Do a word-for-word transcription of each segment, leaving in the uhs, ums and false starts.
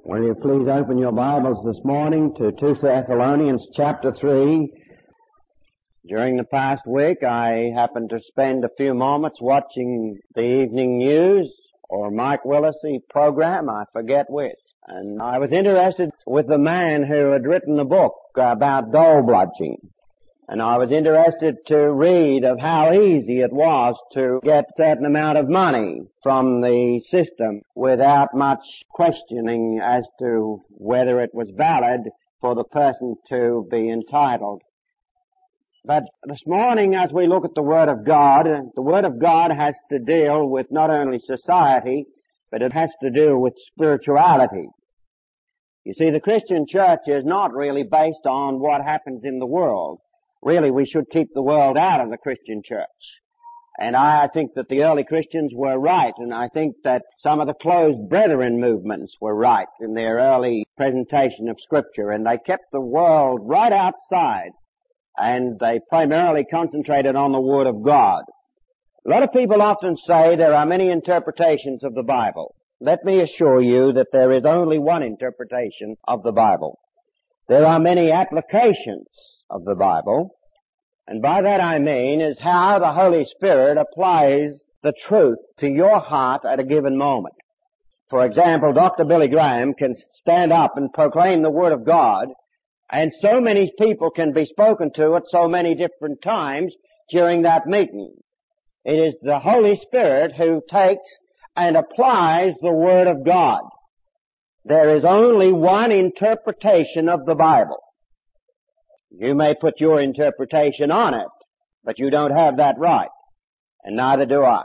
Will you please open your Bibles this morning to Second Thessalonians chapter three. During the past week, I happened to spend a few moments watching the evening news or Mike Willesee program, I forget which. And I was interested with the man who had written a book about dole bludgeoning. And I was interested to read of how easy it was to get a certain amount of money from the system without much questioning as to whether it was valid for the person to be entitled. But this morning, as we look at the Word of God, the Word of God has to deal with not only society, but it has to do with spirituality. You see, the Christian church is not really based on what happens in the world. Really, we should keep the world out of the Christian church. And I think that the early Christians were right, and I think that some of the closed brethren movements were right in their early presentation of Scripture, and they kept the world right outside, and they primarily concentrated on the Word of God. A lot of people often say there are many interpretations of the Bible. Let me assure you that there is only one interpretation of the Bible. There are many applications of the Bible, and by that I mean is how the Holy Spirit applies the truth to your heart at a given moment. For example, Doctor Billy Graham can stand up and proclaim the Word of God, and so many people can be spoken to at so many different times during that meeting. It is the Holy Spirit who takes and applies the Word of God. There is only one interpretation of the Bible. You may put your interpretation on it, but you don't have that right, and neither do I.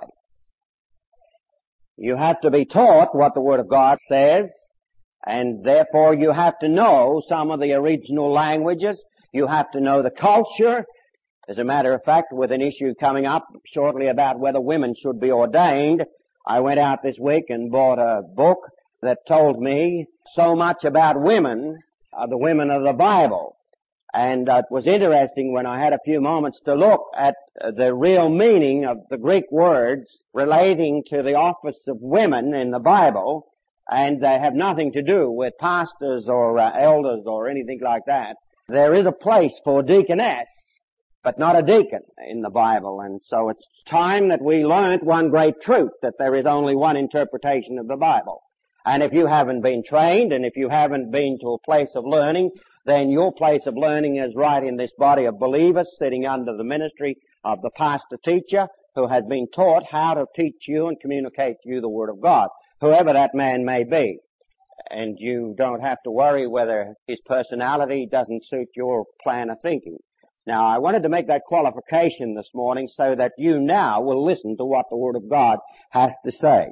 You have to be taught what the Word of God says, and therefore you have to know some of the original languages. You have to know the culture. As a matter of fact, with an issue coming up shortly about whether women should be ordained, I went out this week and bought a book that told me so much about women, uh, the women of the Bible. And uh, it was interesting when I had a few moments to look at uh, the real meaning of the Greek words relating to the office of women in the Bible, and they have nothing to do with pastors or uh, elders or anything like that. There is a place for deaconess, but not a deacon in the Bible, and so it's time that we learned one great truth, that there is only one interpretation of the Bible. And if you haven't been trained, and if you haven't been to a place of learning, then your place of learning is right in this body of believers sitting under the ministry of the pastor-teacher who has been taught how to teach you and communicate to you the Word of God, whoever that man may be. And you don't have to worry whether his personality doesn't suit your plan of thinking. Now, I wanted to make that qualification this morning so that you now will listen to what the Word of God has to say.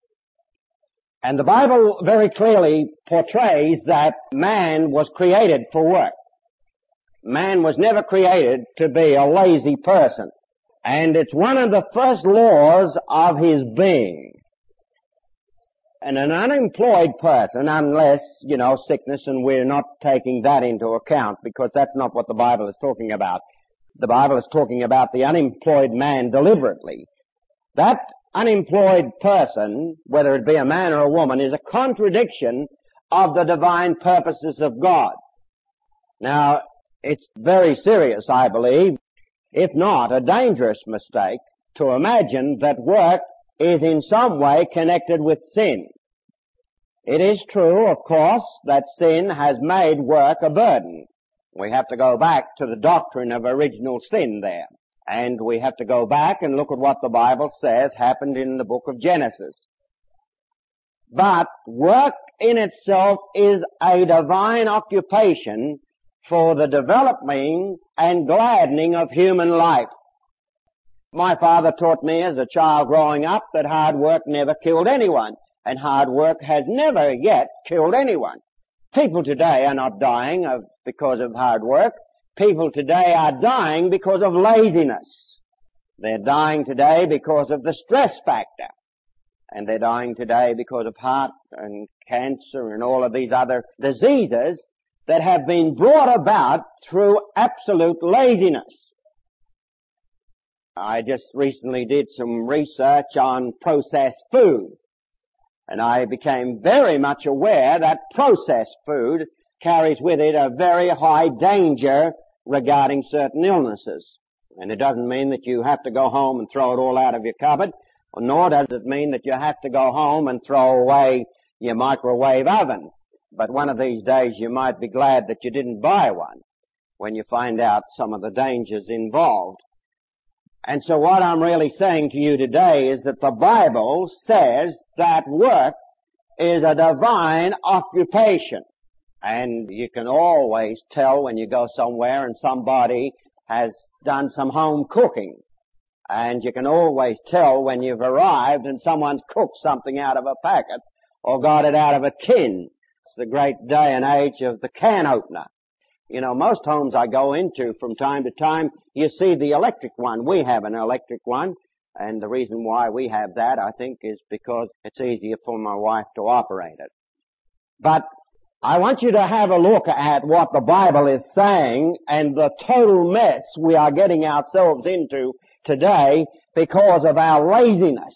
And the Bible very clearly portrays that man was created for work. Man was never created to be a lazy person. And it's one of the first laws of his being. And an unemployed person, unless, you know, sickness, and we're not taking that into account because that's not what the Bible is talking about. The Bible is talking about the unemployed man deliberately. That unemployed person, whether it be a man or a woman, is a contradiction of the divine purposes of God. Now, it's very serious, I believe, if not a dangerous mistake, to imagine that work is in some way connected with sin. It is true, of course, that sin has made work a burden. We have to go back to the doctrine of original sin there. And we have to go back and look at what the Bible says happened in the book of Genesis. But work in itself is a divine occupation for the developing and gladdening of human life. My father taught me as a child growing up that hard work never killed anyone, and hard work has never yet killed anyone. People today are not dying of, because of hard work. People today are dying because of laziness. They're dying today because of the stress factor. And they're dying today because of heart and cancer and all of these other diseases that have been brought about through absolute laziness. I just recently did some research on processed food. And I became very much aware that processed food carries with it a very high danger regarding certain illnesses. And it doesn't mean that you have to go home and throw it all out of your cupboard, nor does it mean that you have to go home and throw away your microwave oven. But one of these days you might be glad that you didn't buy one when you find out some of the dangers involved. And so what I'm really saying to you today is that the Bible says that work is a divine occupation. And you can always tell when you go somewhere and somebody has done some home cooking. And you can always tell when you've arrived and someone's cooked something out of a packet or got it out of a tin. It's the great day and age of the can opener. You know, most homes I go into from time to time, you see the electric one. We have an electric one, and the reason why we have that, I think, is because it's easier for my wife to operate it. But I want you to have a look at what the Bible is saying and the total mess we are getting ourselves into today because of our laziness.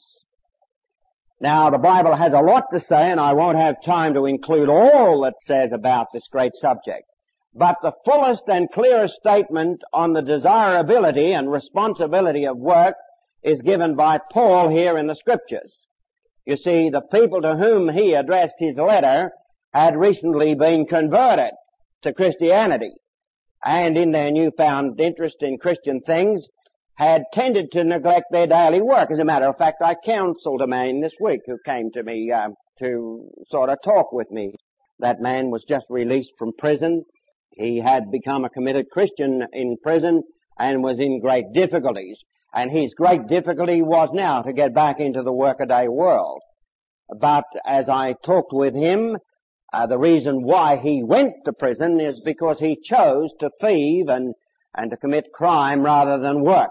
Now, the Bible has a lot to say, and I won't have time to include all it says about this great subject. But the fullest and clearest statement on the desirability and responsibility of work is given by Paul here in the Scriptures. You see, the people to whom he addressed his letter had recently been converted to Christianity, and in their newfound interest in Christian things had tended to neglect their daily work. As a matter of fact, I counseled a man this week who came to me uh, to sort of talk with me. That man was just released from prison. He had become a committed Christian in prison and was in great difficulties. And his great difficulty was now to get back into the workaday world. But as I talked with him, uh, the reason why he went to prison is because he chose to thieve and, and to commit crime rather than work.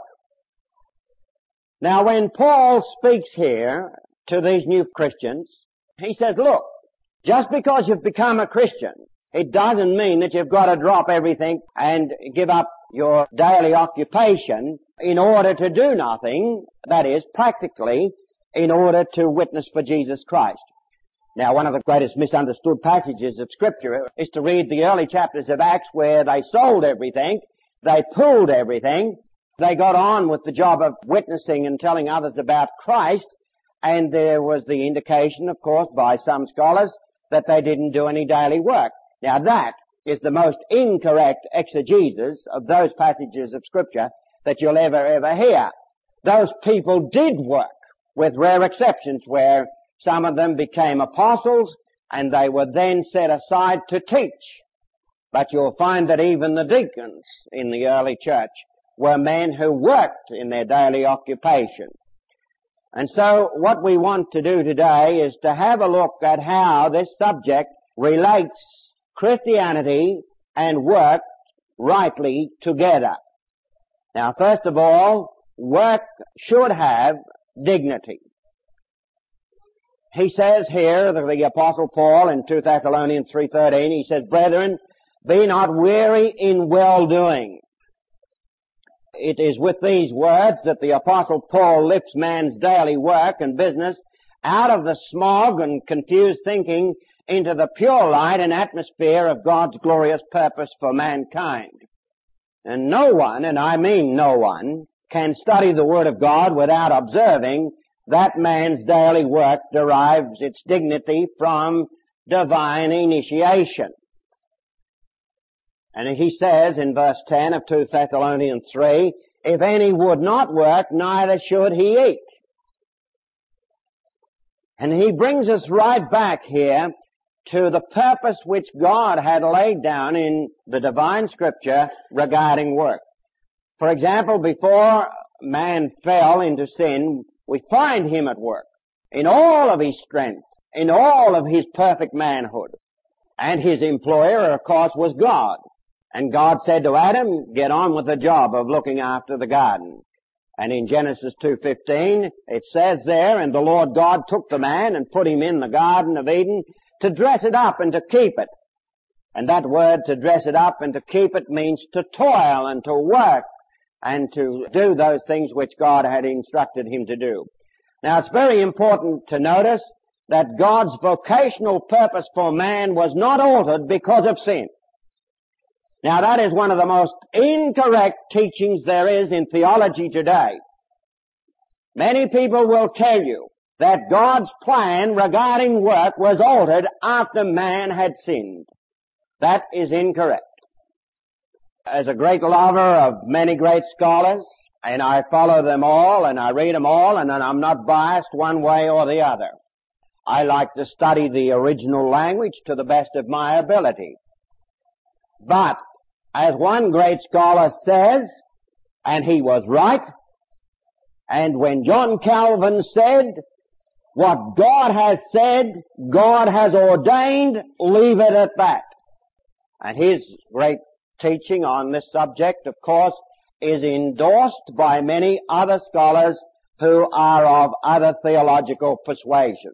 Now, when Paul speaks here to these new Christians, he says, look, just because you've become a Christian, it doesn't mean that you've got to drop everything and give up your daily occupation in order to do nothing, that is, practically, in order to witness for Jesus Christ. Now, one of the greatest misunderstood passages of Scripture is to read the early chapters of Acts where they sold everything, they pooled everything, they got on with the job of witnessing and telling others about Christ, and there was the indication, of course, by some scholars that they didn't do any daily work. Now that is the most incorrect exegesis of those passages of Scripture that you'll ever, ever hear. Those people did work, with rare exceptions where some of them became apostles and they were then set aside to teach. But you'll find that even the deacons in the early church were men who worked in their daily occupation. And so what we want to do today is to have a look at how this subject relates Christianity and work rightly together. Now, first of all, work should have dignity. He says here, the, the Apostle Paul in Second Thessalonians three thirteen, he says, brethren, be not weary in well-doing. It is with these words that the Apostle Paul lifts man's daily work and business out of the smog and confused thinking into the pure light and atmosphere of God's glorious purpose for mankind. And no one, and I mean no one, can study the Word of God without observing that man's daily work derives its dignity from divine initiation. And he says in verse ten of Second Thessalonians three, if any would not work, neither should he eat. And he brings us right back here to the purpose which God had laid down in the divine Scripture regarding work. For example, before man fell into sin, we find him at work in all of his strength, in all of his perfect manhood. And his employer, of course, was God. And God said to Adam, get on with the job of looking after the garden. And in Genesis two fifteen, it says there, and the Lord God took the man and put him in the Garden of Eden to dress it up and to keep it. And that word, to dress it up and to keep it, means to toil and to work and to do those things which God had instructed him to do. Now, it's very important to notice that God's vocational purpose for man was not altered because of sin. Now that is one of the most incorrect teachings there is in theology today. Many people will tell you that God's plan regarding work was altered after man had sinned. That is incorrect. As a great lover of many great scholars, and I follow them all and I read them all, and I'm not biased one way or the other. I like to study the original language to the best of my ability. But, as one great scholar says, and he was right, and when John Calvin said, what God has said, God has ordained, leave it at that. And his great teaching on this subject, of course, is endorsed by many other scholars who are of other theological persuasion.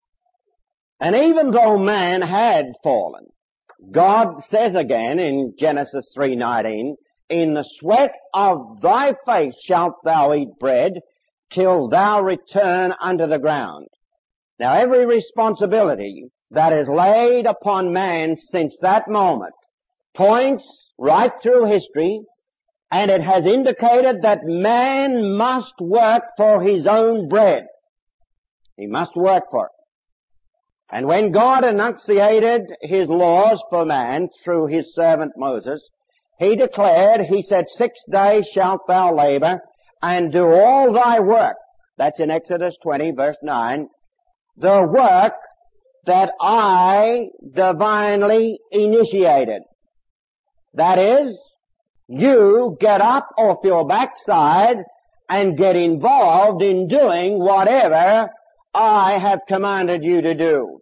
And even though man had fallen, God says again in Genesis three nineteen, in the sweat of thy face shalt thou eat bread till thou return unto the ground. Now every responsibility that is laid upon man since that moment points right through history, and it has indicated that man must work for his own bread. He must work for it. And when God enunciated his laws for man through his servant Moses, he declared, he said, six days shalt thou labor and do all thy work. That's in Exodus twenty, verse nine. The work that I divinely initiated. That is, you get up off your backside and get involved in doing whatever I have commanded you to do.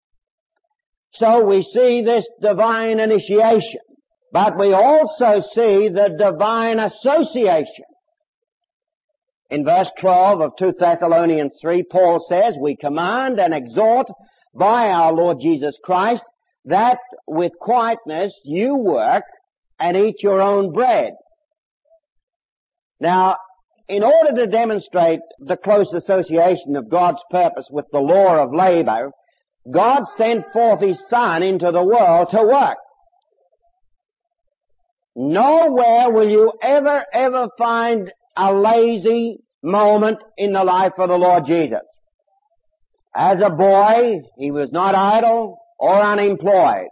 So we see this divine initiation, but we also see the divine association. In verse twelve of Second Thessalonians three, Paul says, we command and exhort by our Lord Jesus Christ that with quietness you work and eat your own bread. Now, in order to demonstrate the close association of God's purpose with the law of labor, God sent forth His Son into the world to work. Nowhere will you ever, ever find a lazy moment in the life of the Lord Jesus. As a boy, He was not idle or unemployed.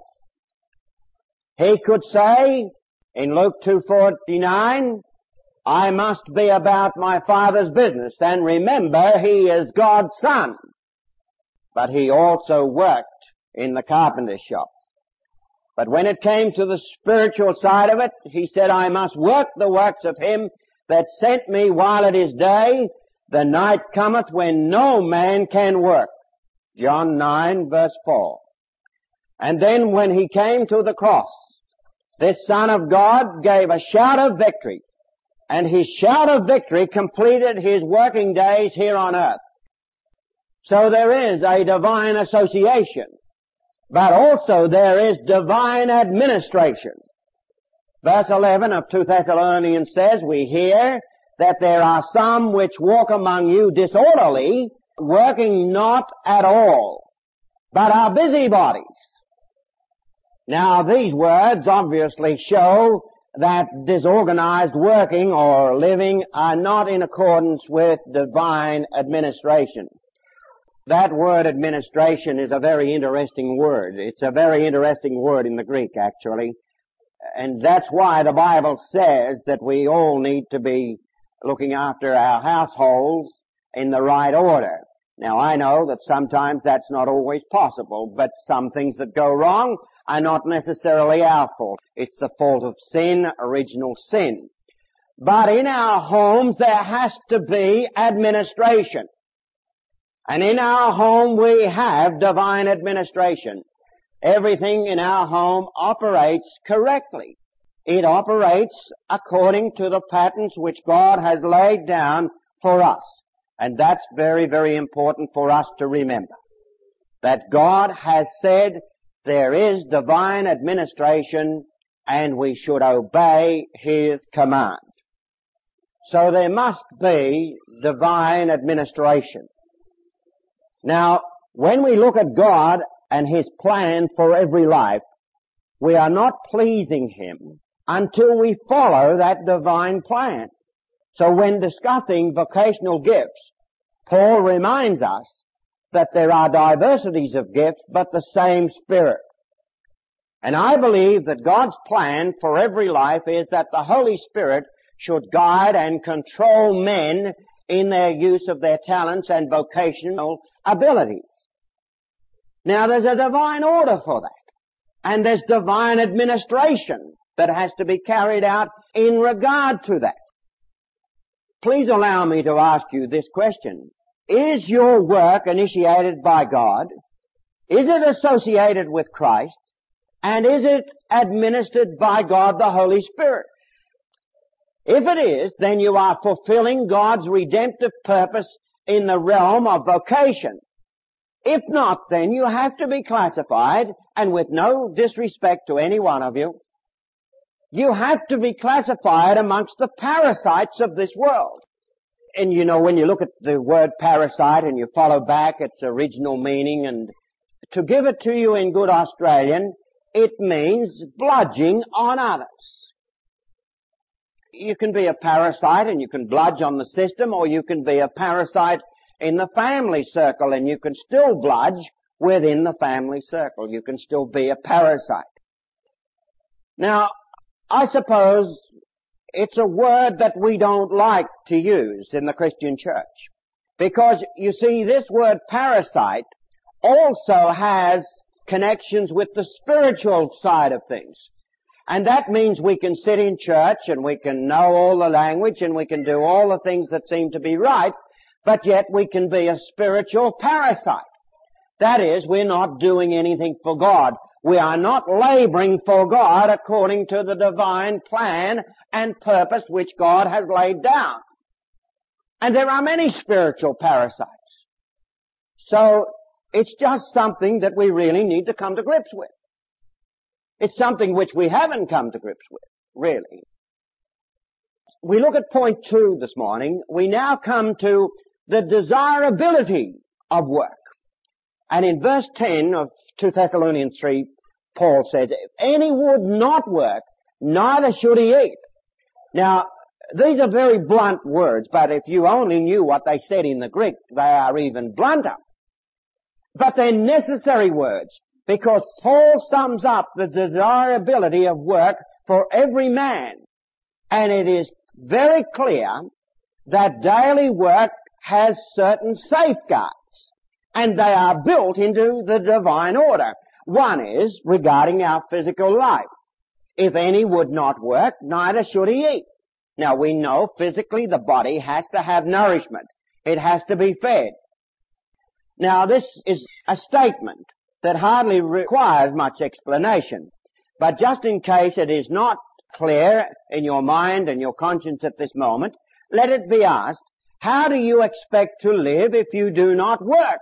He could say in Luke two forty-nine, I must be about my Father's business. And remember, He is God's Son. But He also worked in the carpenter's shop. But when it came to the spiritual side of it, He said, I must work the works of Him that sent me while it is day. The night cometh when no man can work. John nine, verse four. And then when He came to the cross, this Son of God gave a shout of victory. And His shout of victory completed His working days here on earth. So there is a divine association. But also there is divine administration. Verse eleven of Second Thessalonians says, we hear that there are some which walk among you disorderly, working not at all, but are busybodies. Now these words obviously show that disorganized working or living are not in accordance with divine administration. That word administration is a very interesting word. It's a very interesting word in the Greek, actually. And that's why the Bible says that we all need to be looking after our households in the right order. Now, I know that sometimes that's not always possible, but some things that go wrong are not necessarily our fault. It's the fault of sin, original sin. But in our homes, there has to be administration. And in our home, we have divine administration. Everything in our home operates correctly. It operates according to the patterns which God has laid down for us. And that's very, very important for us to remember. That God has said there is divine administration and we should obey His command. So there must be divine administration. Now, when we look at God and His plan for every life, we are not pleasing Him until we follow that divine plan. So when discussing vocational gifts, Paul reminds us that there are diversities of gifts, but the same Spirit. And I believe that God's plan for every life is that the Holy Spirit should guide and control men in their use of their talents and vocational abilities. Now there's a divine order for that. And there's divine administration that has to be carried out in regard to that. Please allow me to ask you this question. Is your work initiated by God? Is it associated with Christ? And is it administered by God the Holy Spirit? If it is, then you are fulfilling God's redemptive purpose in the realm of vocation. If not, then you have to be classified, and with no disrespect to any one of you, you have to be classified amongst the parasites of this world. And you know, when you look at the word parasite and you follow back its original meaning, and to give it to you in good Australian, it means bludging on others. You can be a parasite and you can bludge on the system, or you can be a parasite in the family circle and you can still bludge within the family circle. You can still be a parasite. Now, I suppose it's a word that we don't like to use in the Christian church. Because, you see, this word parasite also has connections with the spiritual side of things. And that means we can sit in church and we can know all the language and we can do all the things that seem to be right, but yet we can be a spiritual parasite. That is, we're not doing anything for God. We are not laboring for God according to the divine plan and purpose which God has laid down. And there are many spiritual parasites. So, it's just something that we really need to come to grips with. It's something which we haven't come to grips with, really. We look at point two this morning. We now come to the desirability of work. And in verse ten of Second Thessalonians three, Paul says, if any would not work, neither should he eat. Now, these are very blunt words, but if you only knew what they said in the Greek, they are even blunter. But they're necessary words, because Paul sums up the desirability of work for every man. And it is very clear that daily work has certain safeguards. And they are built into the divine order. One is regarding our physical life. If any would not work, neither should he eat. Now we know physically the body has to have nourishment. It has to be fed. Now this is a statement that hardly requires much explanation. But just in case it is not clear in your mind and your conscience at this moment, let it be asked, how do you expect to live if you do not work?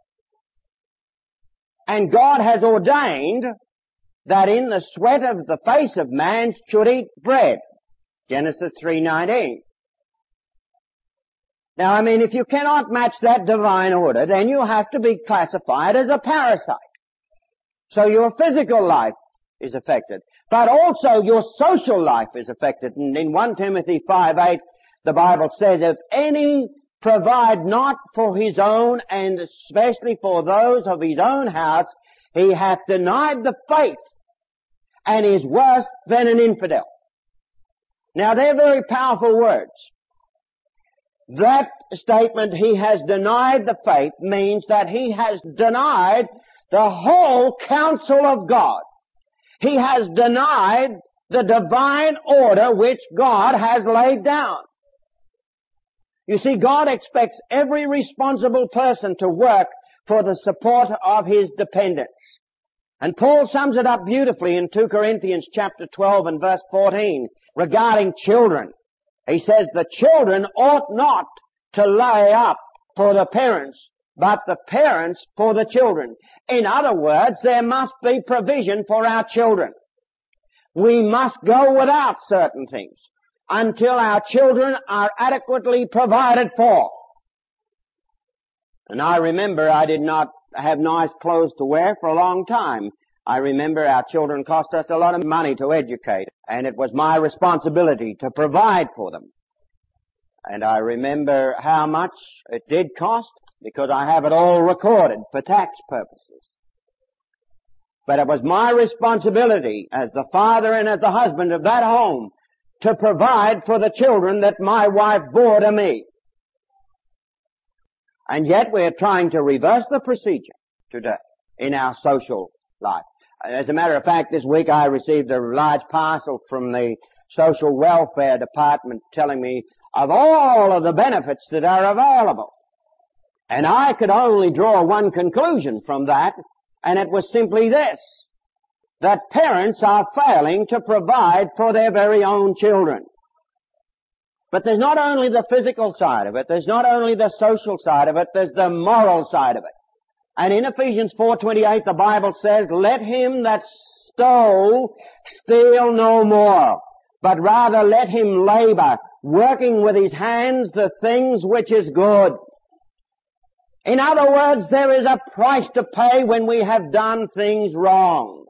And God has ordained that in the sweat of the face of man should eat bread. Genesis three nineteen. Now, I mean, if you cannot match that divine order, then you have to be classified as a parasite. So your physical life is affected. But also your social life is affected. And in First Timothy five eight, the Bible says, if any provide not for his own, and especially for those of his own house, he hath denied the faith, and is worse than an infidel. Now, they're very powerful words. That statement, he has denied the faith, means that he has denied the whole counsel of God. He has denied the divine order which God has laid down. You see, God expects every responsible person to work for the support of his dependents. And Paul sums it up beautifully in Second Corinthians chapter twelve and verse fourteen regarding children. He says, the children ought not to lay up for the parents, but the parents for the children. In other words, there must be provision for our children. We must go without certain things until our children are adequately provided for. And I remember I did not have nice clothes to wear for a long time. I remember our children cost us a lot of money to educate, and it was my responsibility to provide for them. And I remember how much it did cost, because I have it all recorded for tax purposes. But it was my responsibility as the father and as the husband of that home to provide for the children that my wife bore to me. And yet we are trying to reverse the procedure today in our social life. As a matter of fact, this week I received a large parcel from the Social Welfare Department telling me of all of the benefits that are available. And I could only draw one conclusion from that, and it was simply this: that parents are failing to provide for their very own children. But there's not only the physical side of it, there's not only the social side of it, there's the moral side of it. And in Ephesians four twenty-eight, the Bible says, "Let him that stole steal no more, but rather let him labor, working with his hands the things which is good." In other words, there is a price to pay when we have done things wrong.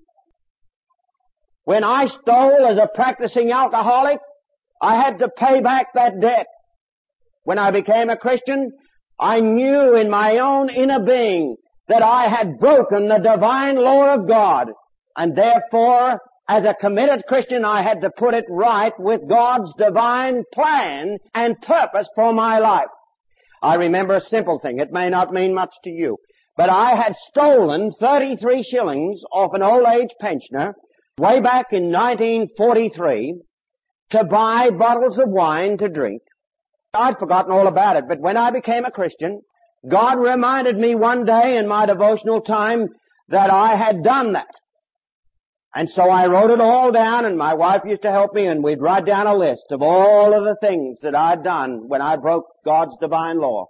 When I stole as a practicing alcoholic, I had to pay back that debt. When I became a Christian, I knew in my own inner being that I had broken the divine law of God, and therefore, as a committed Christian, I had to put it right with God's divine plan and purpose for my life. I remember a simple thing. It may not mean much to you, but I had stolen thirty-three shillings off an old age pensioner way back in nineteen forty-three to buy bottles of wine to drink. I'd forgotten all about it, but when I became a Christian, God reminded me one day in my devotional time that I had done that. And so I wrote it all down, and my wife used to help me, and we'd write down a list of all of the things that I'd done when I broke God's divine law.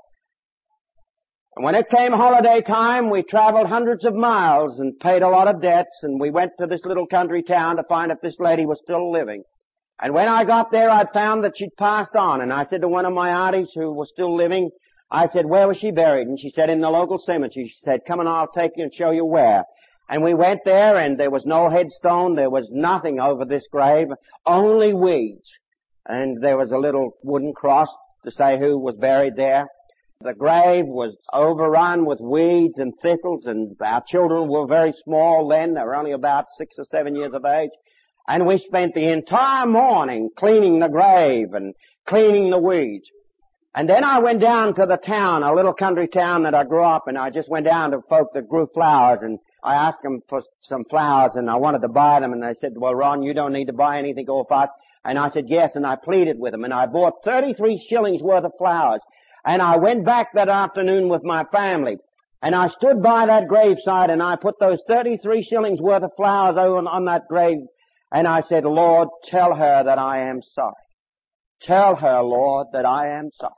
And when it came holiday time, we traveled hundreds of miles and paid a lot of debts, and we went to this little country town to find if this lady was still living. And when I got there, I'd found that she'd passed on, and I said to one of my aunties who was still living, I said, "Where was she buried?" And she said, "In the local cemetery." She said, "Come and I'll take you and show you where." And we went there, and there was no headstone, there was nothing over this grave, only weeds. And there was a little wooden cross to say who was buried there. The grave was overrun with weeds and thistles, and our children were very small then. They were only about six or seven years of age. And we spent the entire morning cleaning the grave and cleaning the weeds. And then I went down to the town, a little country town that I grew up in. I just went down to folk that grew flowers, and I asked them for some flowers, and I wanted to buy them, and they said, "Well, Ron, you don't need to buy anything off us." And I said, "Yes," and I pleaded with them, and I bought thirty-three shillings worth of flowers. And I went back that afternoon with my family, and I stood by that graveside, and I put those thirty-three shillings worth of flowers on, on that grave, and I said, "Lord, tell her that I am sorry. Tell her, Lord, that I am sorry."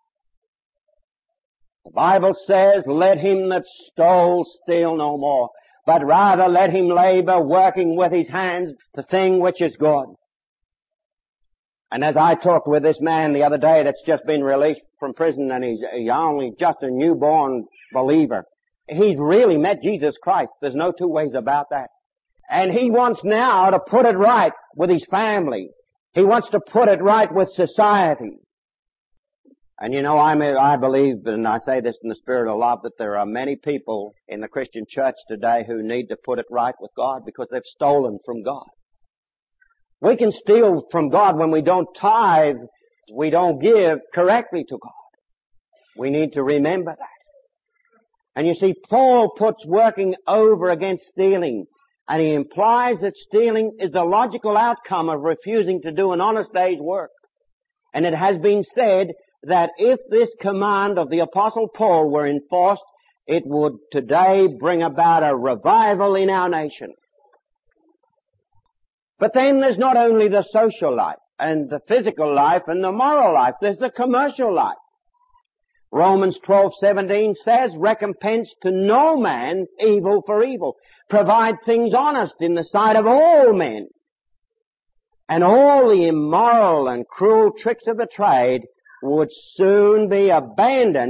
The Bible says, "Let him that stole steal no more, but rather let him labor, working with his hands the thing which is good." And as I talked with this man the other day that's just been released from prison, and he's, he's only just a newborn believer, he's really met Jesus Christ. There's no two ways about that. And he wants now to put it right with his family. He wants to put it right with society. And you know, I may, I believe, and I say this in the spirit of love, that there are many people in the Christian church today who need to put it right with God because they've stolen from God. We can steal from God when we don't tithe, we don't give correctly to God. We need to remember that. And you see, Paul puts working over against stealing, and he implies that stealing is the logical outcome of refusing to do an honest day's work. And it has been said that if this command of the Apostle Paul were enforced, it would today bring about a revival in our nation. But then there's not only the social life and the physical life and the moral life, there's the commercial life. Romans twelve seventeen says, "Recompense to no man evil for evil. Provide things honest in the sight of all men. And all the immoral and cruel tricks of the trade would soon be abandoned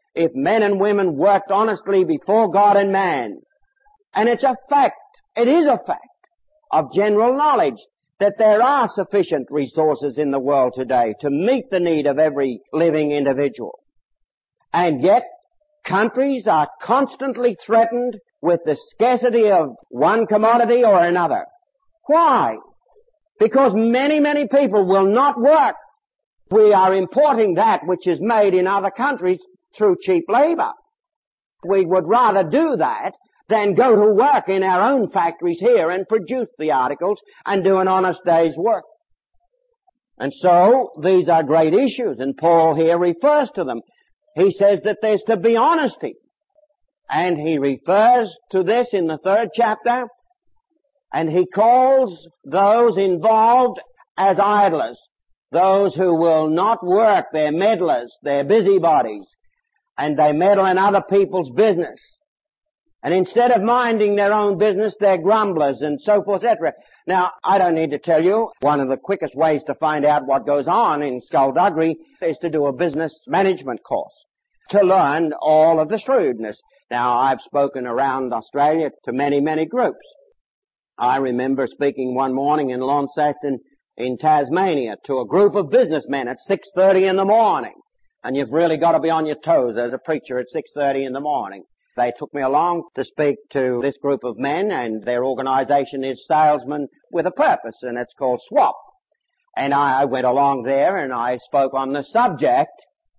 if men and women worked honestly before God and man. And it's a fact, it is a fact of general knowledge that there are sufficient resources in the world today to meet the need of every living individual. And yet, countries are constantly threatened with the scarcity of one commodity or another. Why? Because many, many people will not work. We are importing that which is made in other countries through cheap labor. We would rather do that than go to work in our own factories here and produce the articles and do an honest day's work. And so, these are great issues, and Paul here refers to them. He says that there's to be honesty. And he refers to this in the third chapter, and he calls those involved as idlers, those who will not work, they're meddlers, they're busybodies, and they meddle in other people's business. And instead of minding their own business, they're grumblers and so forth, et cetera. Now, I don't need to tell you, one of the quickest ways to find out what goes on in skullduggery is to do a business management course, to learn all of the shrewdness. Now, I've spoken around Australia to many, many groups. I remember speaking one morning in Launceston in Tasmania to a group of businessmen at six thirty in the morning. And you've really got to be on your toes as a preacher at six thirty in the morning. They took me along to speak to this group of men, and their organization is Salesmen with a Purpose, and it's called SWAP. And I went along there and I spoke on the subject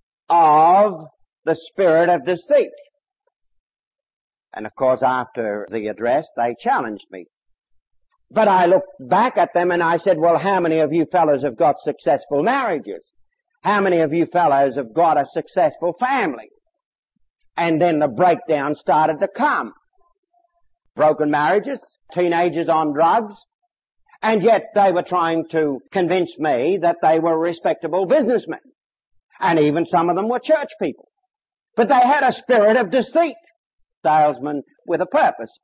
of the spirit of deceit. And of course, after the address, they challenged me. But I looked back at them and I said, well, how many of you fellows have got successful marriages? How many of you fellows have got a successful family? And then the breakdown started to come. Broken marriages, teenagers on drugs, and yet they were trying to convince me that they were respectable businessmen. And even some of them were church people. But they had a spirit of deceit. Salesmen with a purpose.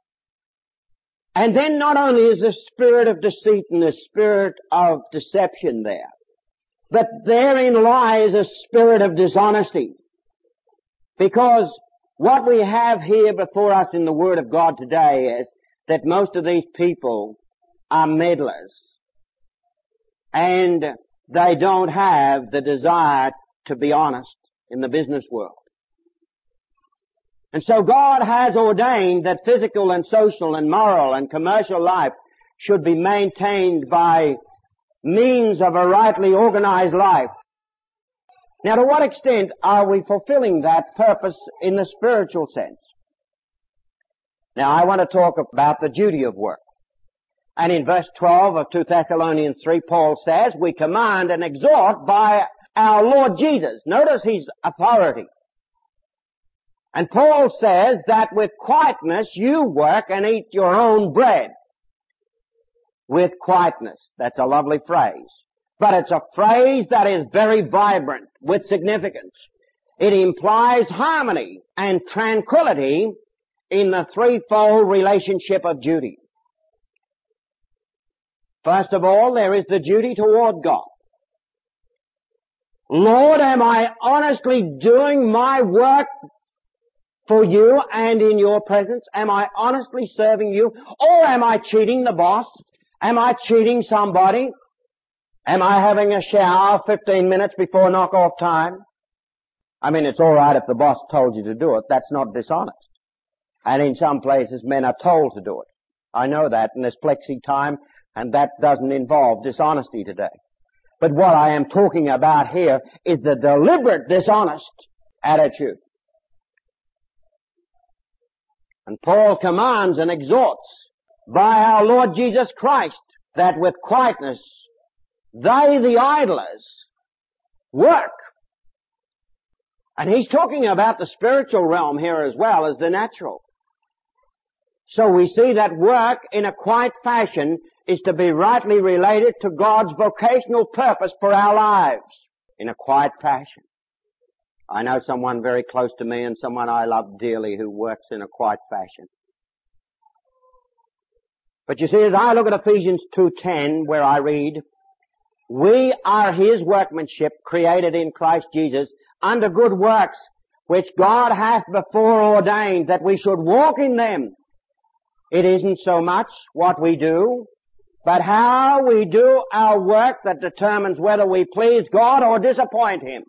And then not only is the spirit of deceit and the spirit of deception there, but therein lies a spirit of dishonesty. Because what we have here before us in the Word of God today is that most of these people are meddlers. And they don't have the desire to be honest in the business world. And so God has ordained that physical and social and moral and commercial life should be maintained by means of a rightly organized life. Now, to what extent are we fulfilling that purpose in the spiritual sense? Now, I want to talk about the duty of work. And in verse twelve of Second Thessalonians three, Paul says, we command and exhort by our Lord Jesus. Notice his authority. And Paul says that with quietness you work and eat your own bread. With quietness. That's a lovely phrase. But it's a phrase that is very vibrant with significance. It implies harmony and tranquility in the threefold relationship of duty. First of all, there is the duty toward God. Lord, am I honestly doing my work for you and in your presence? Am I honestly serving you? Or am I cheating the boss? Am I cheating somebody? Am I having a shower fifteen minutes before knock-off time? I mean, it's all right if the boss told you to do it. That's not dishonest. And in some places, men are told to do it. I know that in this flexi time, and that doesn't involve dishonesty today. But what I am talking about here is the deliberate dishonest attitude. And Paul commands and exhorts by our Lord Jesus Christ that with quietness they, the idlers, work. And he's talking about the spiritual realm here as well as the natural. So we see that work in a quiet fashion is to be rightly related to God's vocational purpose for our lives in a quiet fashion. I know someone very close to me and someone I love dearly who works in a quiet fashion. But you see, as I look at Ephesians two ten, where I read, we are His workmanship, created in Christ Jesus, unto good works, which God hath before ordained that we should walk in them. It isn't so much what we do, but how we do our work that determines whether we please God or disappoint Him.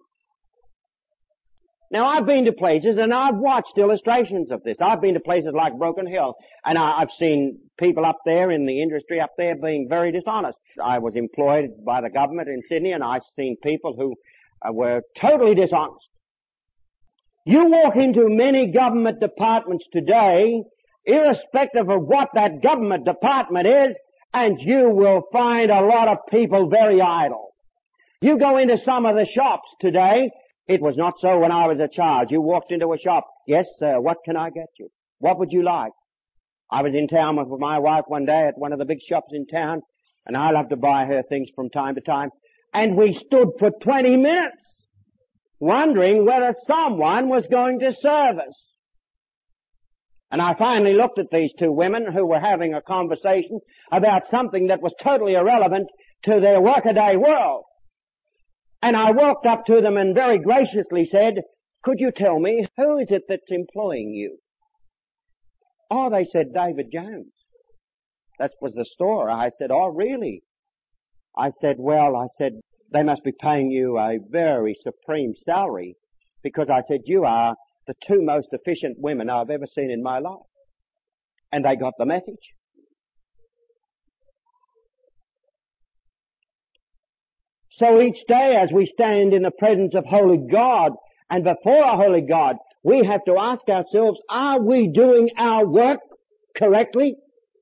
Now, I've been to places and I've watched illustrations of this. I've been to places like Broken Hill, and I, I've seen people up there in the industry up there being very dishonest. I was employed by the government in Sydney, and I've seen people who uh, were totally dishonest. You walk into many government departments today, irrespective of what that government department is, and you will find a lot of people very idle. You go into some of the shops today. It was not so when I was a child. You walked into a shop. Yes, sir, what can I get you? What would you like? I was in town with my wife one day at one of the big shops in town, and I love to buy her things from time to time. And we stood for twenty minutes wondering whether someone was going to serve us. And I finally looked at these two women who were having a conversation about something that was totally irrelevant to their workaday world. And I walked up to them and very graciously said, "Could you tell me, who is it that's employing you?" "Oh," they said, "David Jones." That was the store. I said, "Oh, really?" I said, "Well," I said, "they must be paying you a very supreme salary, because," I said, "you are the two most efficient women I've ever seen in my life." And they got the message. So each day as we stand in the presence of holy God and before a holy God, we have to ask ourselves, are we doing our work correctly?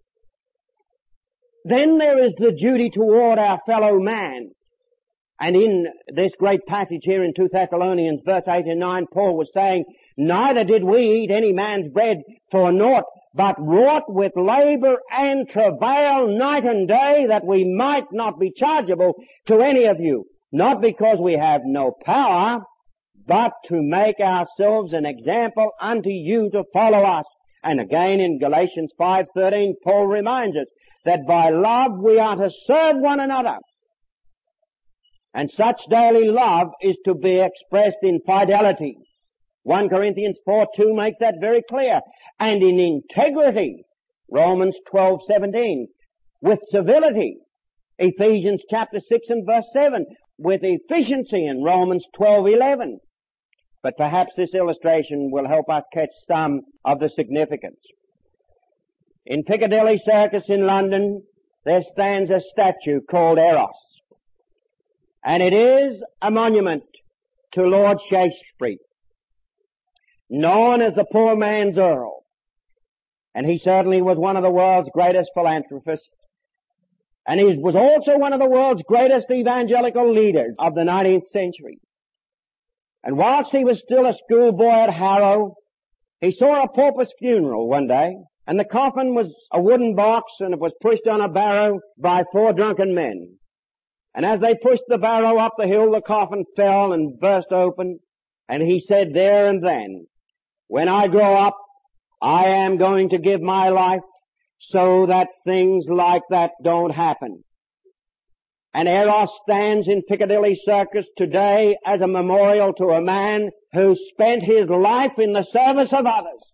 Then there is the duty toward our fellow man. And in this great passage here in Second Thessalonians verse eight and nine, Paul was saying, "Neither did we eat any man's bread for naught, but wrought with labor and travail night and day, that we might not be chargeable to any of you, not because we have no power, but to make ourselves an example unto you to follow us." And again in Galatians five thirteen, Paul reminds us that by love we are to serve one another. And such daily love is to be expressed in fidelity. First Corinthians four two makes that very clear. And in integrity, Romans twelve seventeen. With civility, Ephesians chapter six and verse seven. With efficiency in Romans twelve eleven. But perhaps this illustration will help us catch some of the significance. In Piccadilly Circus in London, there stands a statue called Eros. And it is a monument to Lord Shaftesbury, known as the poor man's Earl. And he certainly was one of the world's greatest philanthropists. And he was also one of the world's greatest evangelical leaders of the nineteenth century. And whilst he was still a schoolboy at Harrow, he saw a pauper's funeral one day, and the coffin was a wooden box, and it was pushed on a barrow by four drunken men. And as they pushed the barrow up the hill, the coffin fell and burst open. And he said there and then, "When I grow up, I am going to give my life so that things like that don't happen." And Eros stands in Piccadilly Circus today as a memorial to a man who spent his life in the service of others.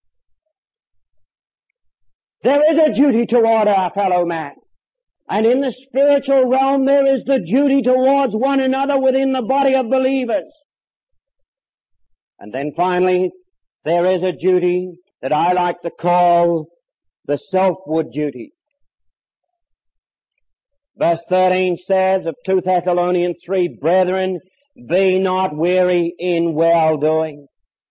There is a duty toward our fellow man. And in the spiritual realm, there is the duty towards one another within the body of believers. And then finally, there is a duty that I like to call the selfward duty. Verse thirteen says of Second Thessalonians three, "Brethren, be not weary in well-doing."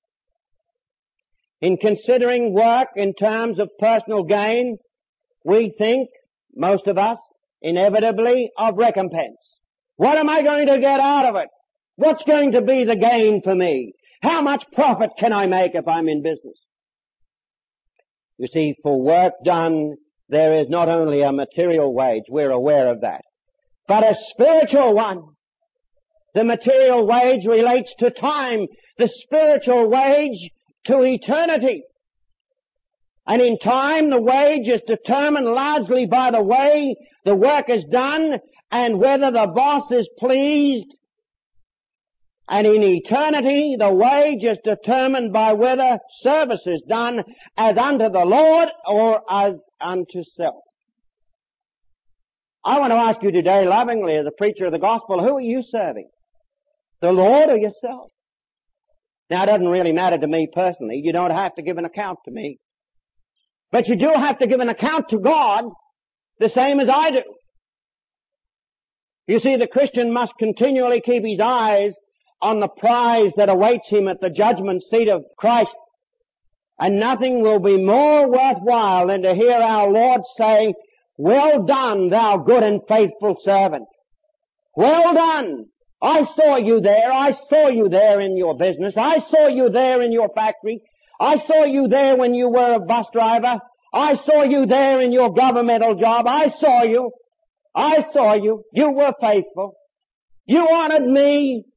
In considering work in terms of personal gain, we think, most of us, inevitably of recompense. What am I going to get out of it? What's going to be the gain for me? How much profit can I make if I'm in business? You see, for work done, there is not only a material wage, we're aware of that, but a spiritual one. The material wage relates to time, the spiritual wage to eternity. And in time, the wage is determined largely by the way the work is done and whether the boss is pleased And in eternity, the wage is determined by whether service is done as unto the Lord or as unto self. I want to ask you today, lovingly, as a preacher of the gospel, who are you serving? The Lord or yourself? Now, it doesn't really matter to me personally. You don't have to give an account to me. But you do have to give an account to God the same as I do. You see, the Christian must continually keep his eyes on the prize that awaits him at the judgment seat of Christ. And nothing will be more worthwhile than to hear our Lord say, "Well done, thou good and faithful servant. Well done. I saw you there. I saw you there in your business. I saw you there in your factory. I saw you there when you were a bus driver. I saw you there in your governmental job. I saw you. I saw you. You were faithful. You honored me.